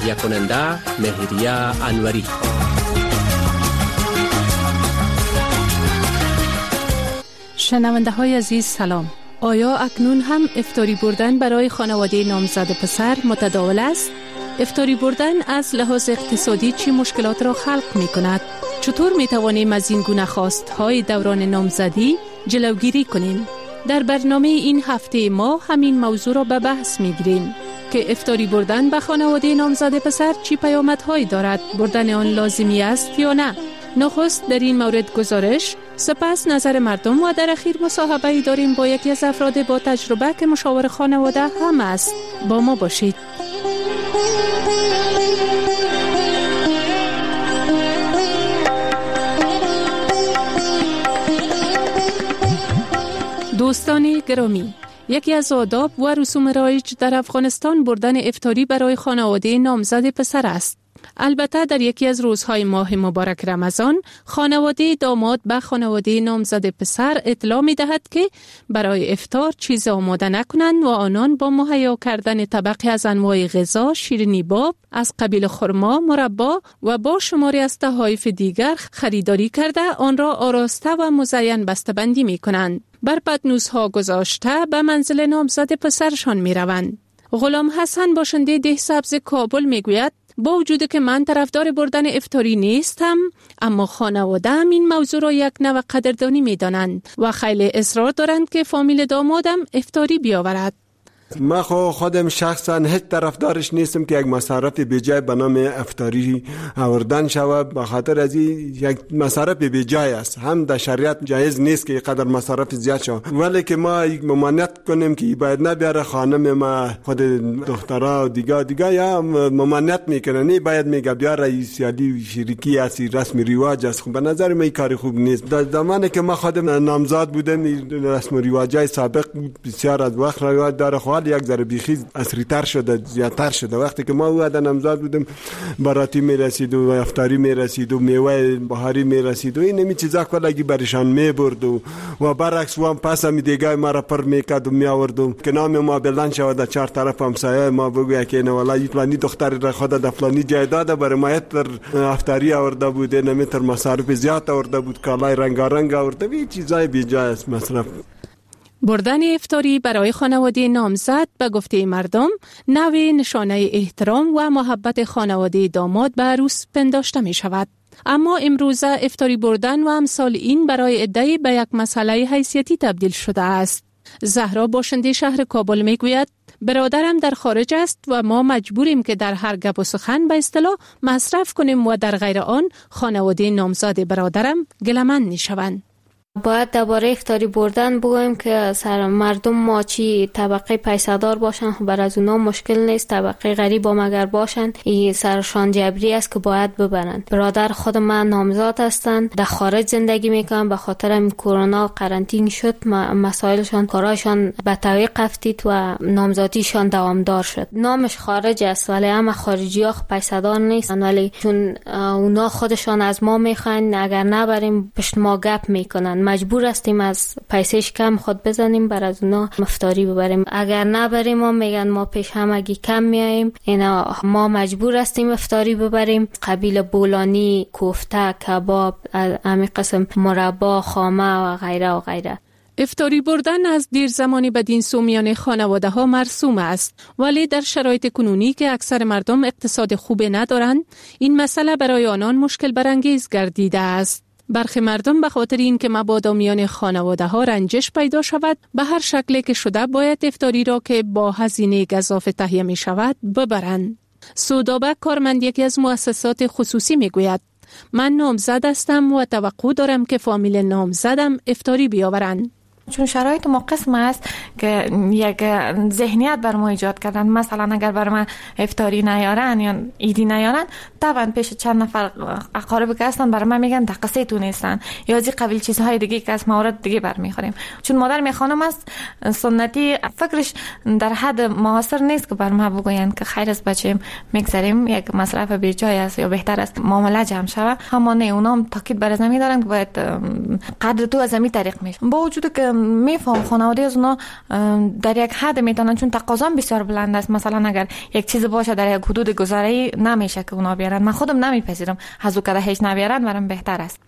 تهیه کننده مهریه انوری. شنونده های عزیز سلام. آیا اکنون هم افطاری بردن برای خانواده نامزد پسر متداول است؟ افطاری بردن از لحاظ اقتصادی چه مشکلات را خلق می کند؟ چطور می توانیم از این گونه خواستهای دوران نامزدی جلوگیری کنیم؟ در برنامه این هفته ما همین موضوع را به بحث می گیریم که افطاری بردن به خانواده نامزد پسر چه پیامدهایی دارد؟ بردن آن لازمی است یا نه؟ نخست در این مورد گزارش، سپس نظر مردم و در اخیر مصاحبه‌ای داریم با یکی از افراد با تجربه که مشاور خانواده هم است. با ما باشید. دوستان گرامی، یکی از آداب و رسوم رایج در افغانستان بردن افطاری برای خانواده نامزد پسر است. البته در یکی از روزهای ماه مبارک رمضان، خانواده داماد به خانواده نامزد پسر اطلاع می دهد که برای افطار چیز آماده نکنند و آنان با مهیا کردن طبقی از انواع غذا، شیرینی باب از قبیل خرما، مربا و با شماری از تحائف دیگر خریداری کرده آن را آراسته و مزین بسته‌بندی می کنند. بر پتنوس‌ها گذاشته به منزل نامزد پسرشان می روند. غلام حسن باشنده ده سبز کابل می گوید با وجود که من طرفدار بردن افطاری نیستم، اما خانواده‌ام این موضوع را یک نوع قدردانی می دانند و خیلی اصرار دارند که فامیل دامادم افطاری بیاورد. من خودم شخصا هیچ طرفدارش نیستم که یک مصرف بیجای به نام افطاری آوردن شود، به خاطر از یک مصرف بیجای است. هم در شریعت جایز نیست که اینقدر مصرف زیاد شود، ولی که ما ممانعت کنیم که باید نبیاره خانم ما، خود دخترها و دیگه یا ممانعت میکنن، باید میگه بیاره سیالی شریکی است، رسم رواج است. به نظر من کاری خوب نیست. در زمانی که ما خودم نامزاد بودم رسم رواجای سابق بسیار از وقت رواج داره، یک ذره بیخی عصری‌تر شده، زیادتر شده. وقتی که ما اومدن نامزاد بودیم باراتی میرسید و افطاری میرسید و میوه بهاری میرسید و این نمی چیزا کلگی برشان میبرد و برعکس و هم پس هم دیگه ما را پر میکرد و میآورد که نام ما بلند شود در چهار طرف همسایه ما بگوید که نه والله فلانی دختر را خود در فلانی جای داده برای ما تر افطاری آورده بود، نمیتر مصارف زیاد آورده بود، کالای رنگارنگ آورده بود، چیزای بیجای است مصرف. بردن افطاری برای خانواده نامزد به گفته مردم نوع نشانه احترام و محبت خانواده داماد به عروس پنداشته می شود. اما امروزه افطاری بردن و امثال این برای عده‌ای به یک مسئله حیثیتی تبدیل شده است. زهرا باشنده شهر کابل می گوید برادرم در خارج است و ما مجبوریم که در هر گپ و سخن به اصطلاح مصرف کنیم و در غیر آن خانواده نامزد برادرم گله‌مند می شوند. باید درباره افطاری بردن بگویم که سر مردم ما چی طبقه پیسه‌دار باشن بر از اونا مشکل نیست، طبقه غریب هم اگر باشن این سرشان جبری است که باید ببرن. برادر خود من نامزاد هستند، در خارج زندگی میکنن، به خاطر کرونا قرنطینه شد، مسائلشان کاراشان به تعویق افتید و نامزادیشان دوامدار شد. نامش خارج است ولی هم خارجی‌ها پیسه‌دار نیستن، ولی چون اونا خودشان از ما میخواین اگر نبریم پشت ما گپ میکنن، مجبور هستیم از پیسش کم خود بزنیم بر از اونا افطاری ببریم. اگر نبریم ما میگن ما پیش همگی کم میاییم، اینا ما مجبور هستیم افطاری ببریم. قبیل بولانی، کوفته، کباب، همین قسم مربا، خامه و غیره و غیره. افطاری بردن از دیر زمانی بدین سو میان خانواده ها مرسوم است، ولی در شرایط کنونی که اکثر مردم اقتصاد خوب ندارند این مسئله برای آنان مشکل برانگیز گردیده است. برخی مردم به خاطر این که مبادا میان خانواده ها رنجش پیدا شود به هر شکلی که شده باید افطاری را که با هزینه گزاف تهیه می شود ببرند. سودابک کارمند یکی از مؤسسات خصوصی می گوید من نامزد هستم و توقع دارم که فامیل نامزدم افطاری بیاورند. چون شرایط ما قسم است که یک ذهنیت بر ما ایجاد کردن. مثلا اگر بر ما افطاری نیارن یا ایدی نیارن، طبعا پیش چند نفر اقارب که هستن بر ما میگن دقیقه تو نیستن یا از این قبیل چیزهای دیگه که از موارد دیگه برمیخوریم. چون مادر می خانم است سنتی، فکرش در حد معاصر نیست که بر ما بگوین که خیر از بچه میگذاریم یک مصرف بی جای است یا بهتر است معامله جمع شود. اما نه، اونا هم تاکید بر زمین دارن که باید قدر تو از همین طریق میشه. با وجود که میفهم خانواده از اونا در یک حد میتونن، چون تقاضا بسیار بلند است. مثلا اگر یک چیز باشه در یک حدود گذرایی نمیشه که اونا بیارن. من خودم نمیپذیرم، از او کده هیچ نبیارن برام بهتر است.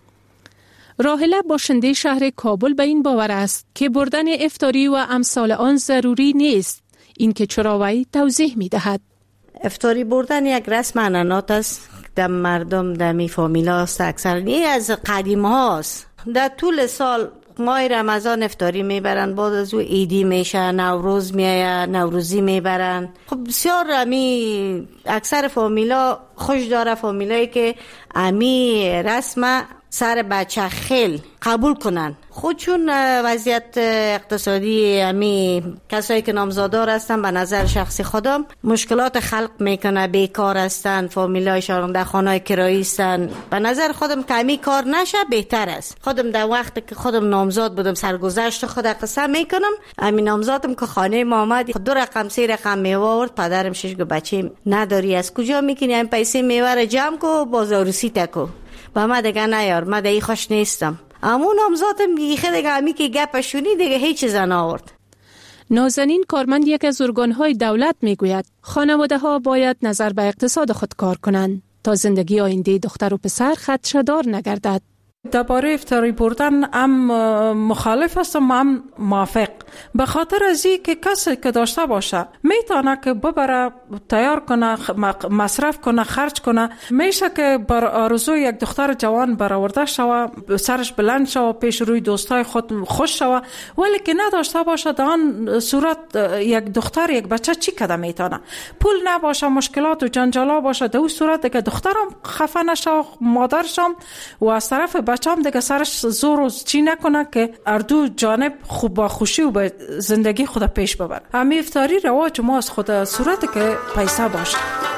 راحله باشنده شهر کابل به این باور است که بردن افطاری و امثال آن ضروری نیست. این که چرا وی توضیح میدهد. افطاری بردن یک رسم عنعنات است در مردم در می فامیلا است. اکثر این از قدیم هاست. در طول سال ماه رمضان افطاری میبرن، بعد از او عیدی میشه، نوروز میایه، نوروزی میبرن. خب بسیار امی اکثر فامیلا خوش داره، فامیلایی که امی رسم سر بچه خیل قبول کنن. خود چون وضعیت اقتصادی امی کسایی که نامزادار هستن به نظر شخصی خودم مشکلات خلق میکنه، بیکار هستن، فامیلایشان در خانه کرایی هستن. به نظر خودم که امی کار نشه بهتر است. خودم در وقت که خودم نامزاد بودم سرگذشت خود قسم میکنم، امی نامزادم که خانه ما آمد 2 رقم 3 رقم میوه آورد. پدرم 6 بچه نداری، از کجا میکنی این پیسه میوه رو جمع کو باز عروسی تکو؟ با ما دیگه نیار، ما دیگه خوش نیستم. امون نامزادم دیگه دیگه امی که گپشونی دیگه هیچ چیز نآورد. نازنین کارمند یک از ارگان‌های دولت میگوید خانواده‌ها باید نظر به اقتصاد خود کار کنند تا زندگی آینده دختر و پسر خدشه‌دار نگردد. درباره افطاری بردن هم مخالف هستم هم موافق، به خاطر از این که کسی که داشته باشه میتونه که ببره تیار کنه، مصرف کنه، خرج کنه. میشه که بر آرزوی یک دختر جوان برآورده شوه، سرش بلند شوه، پیش روی دوستای خود خوش شوه، ولی که نداشته باشه در آن صورت یک دختر یک بچه چی کده میتونه؟ پول نباشه، مشکلات و جنجالا باشه، در اون صورت که دخترم خفه نشه، مادرشم و از طرف بچه‌ام دیگه سرش زور و چی نکنه که اردو جانب خوب با خوشی و به زندگی خود پیش ببره. همین افطاری رواج ما از خود صورت که پیسه باشه.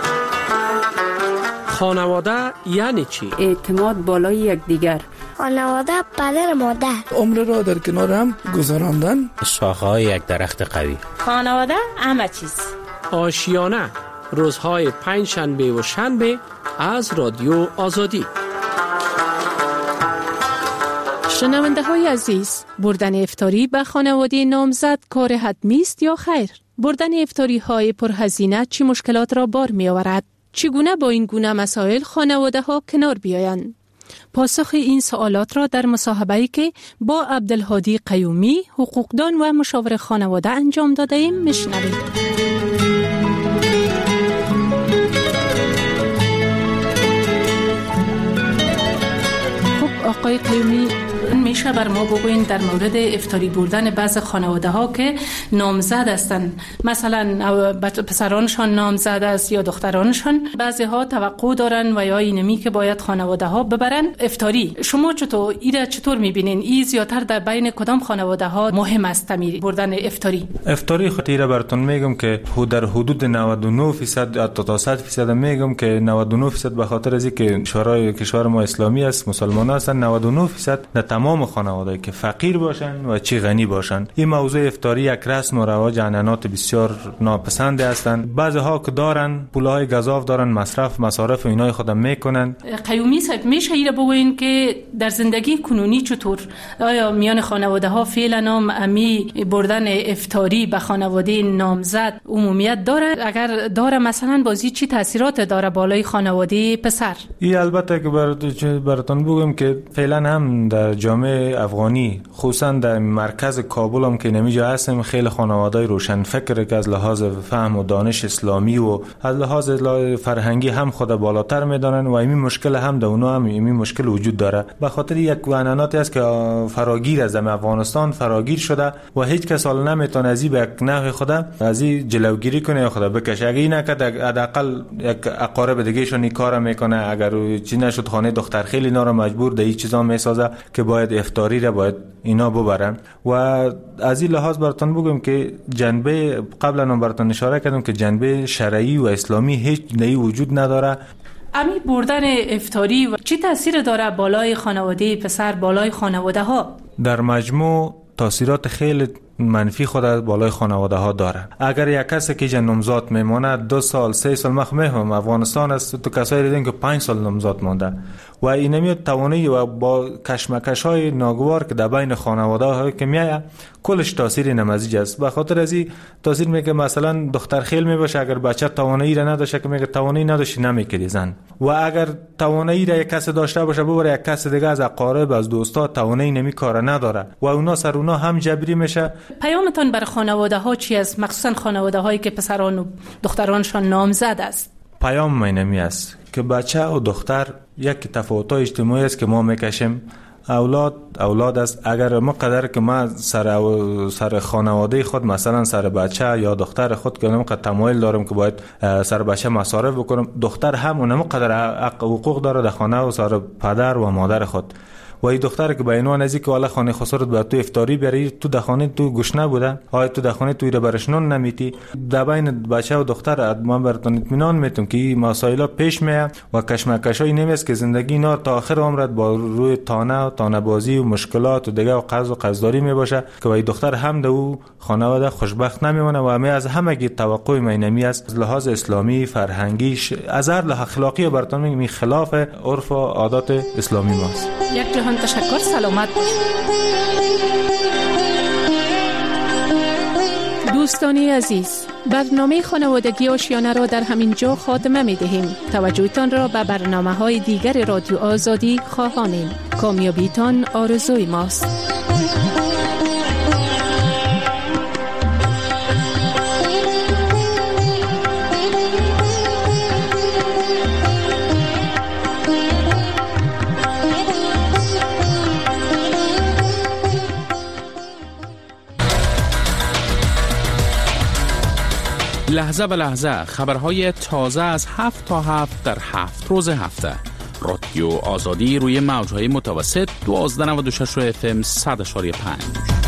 خانواده یعنی چی؟ اعتماد بالای یکدیگر. خانواده پدر مادر. عمر را در کنار هم گذراندن. شاخه‌های یک درخت قوی. خانواده همه چیز. آشیانه روزهای 5 شنبه و شنبه از رادیو آزادی. شنونده های عزیز، بردن افطاری به خانواده نامزد کار حتمی است یا خیر؟ بردن افطاری های پرهزینه چی مشکلات را بار می آورد؟ چگونه با این گونه مسائل خانواده ها کنار بیایند؟ پاسخ این سوالات را در مصاحبه‌ای که با عبدالهادی قیومی حقوقدان و مشاور خانواده انجام داده ایم میشنوید. خب آقای قیومی، میشه بر ما بگوین در مورد افطاری بردن بعض خانواده ها که نامزد هستند، مثلا پسرانشان نامزد است یا دخترانشان، بعضی ها توقع دارن و یا اینمی که باید خانواده ها ببرن افطاری. شما چطور میبینین؟ این زیادتر در بین کدام خانواده ها مهم است بردن افطاری؟ افطاری خطیره براتون میگم که در حدود 99% تا 100% میگم که 99% به خاطر از اینکه کشور ما اسلامی است، مسلمان هستن. 99% در تمام خانواده که فقیر باشن و چی غنی باشن، این موضوع افطاری یک رسم و رواج عنعنات بسیار ناپسند هستند. بعضی ها که دارن پولهای گزاف دارن، مصارف و اینای خودم میکنن. قیومی صاحب، میشه ایره بگوین که در زندگی کنونی چطور آیا میان خانواده ها فعلا امی بردن افطاری به خانواده نامزد عمومیت داره؟ اگر داره مثلا بازی چی تاثیرات داره بالای خانواده پسر؟ این البته که براتون بگم که فعلا هم در جامعه افغانی خصوصا در مرکز کابل هم که نمیجا هستم، خیلی خانواده‌ای روشن فکر که از لحاظ فهم و دانش اسلامی و از لحاظ فرهنگی هم خود بالاتر میدانن و این مشکل هم در اونا هم این مشکل وجود داره. به خاطر یک عنعناتی است که فراگیر از افغانستان فراگیر شده و هیچ کس حال نمیتونه از این به یک نحو خود از این جلوگیری کنه یا خود بکشه. اگه این نکرد حداقل یک اقارب دیگه شون این کارو میکنه. اگر چی نشد خانه دختر خیلی اینا رو مجبور در این چیزا میسازه که باید افطاری را باید اینا ببرن. و از این لحاظ براتون بگم که جنبه قبلا براتون اشاره کردم که جنبه شرعی و اسلامی هیچ نهی وجود نداره. امی بردن افطاری و چی تاثیر داره بالای خانواده پسر، بالای خانواده ها؟ در مجموع تاثیرات خیلی منفی خود بالای خانواده ها داره. اگر یک کسی که نامزاد میمونه 2 سال 3 سال، مخمه افغانستان است تو کسایی دیدن که 5 سال نامزاد مونده و اینمی توانایی و با کشمکش‌های ناگوار که در بین خانواده‌ها که میاد کلش تاثیر نمزیج است. به خاطر از این تاثیر میگه مثلا دختر خیل میباشه اگر بچه توانایی را نداشته که میگه توانایی نداشتی نمیکردی زن، و اگر توانایی را یک کس داشته باشه ببره یک کس دیگه از اقارب از دوستا توانایی نمیکاره نداره و اونا سر اونا هم جبری میشه. پیامتون برای خانواده‌ها چی است، مخصوصا خانواده‌هایی که پسران و دخترانشان نامزد است؟ پیام اینمی است که بچه و دختر یک تفاوت‌های اجتماعی است که ما میکشیم. اولاد است. اگر ما قدر که ما سر خانواده خود مثلا سر بچه یا دختر خود که اونم قد تمایل دارم که باید سر بچه مصارف بکنم، دختر هم اونم قدر حقوق داره در خانه و سر پدر و مادر خود. و این دختر که به عنوان از اینکه والا خانه خسرت به تو افطاری بری تو در خانه تو گشنه بوده، آیا تو در خانه توی برشنون نمیتی، در بین بچه و دختر من براتون اطمینان میتونم که این مسائل پیش میاد و کشمکشای نمیست که زندگی اینا تا آخر عمرت با روی تانه بازی و مشکلات و دیگه و قرضداری میباشه که این دختر هم دو خانواده خوشبخت نمیمونه. و همه از همگی توقع مینمی است از لحاظ اسلامی فرهنگی از هر لحاظ اخلاقی براتون می خلاف عرف و عادات اسلامی ماست. یک جهان تشکر، سلامت باشید. دوستانی عزیز، برنامه خانوادگی آشیانه را در همین جا خاتمه می دهیم. توجهتان را به برنامه‌های دیگر رادیو آزادی خواهانیم. کامیابیتان آرزوی ماست. لحظه به لحظه خبرهای تازه از 7 تا 7 در 7 روز هفته. رادیو آزادی روی موجهای متوسط 1296 FM 100.5.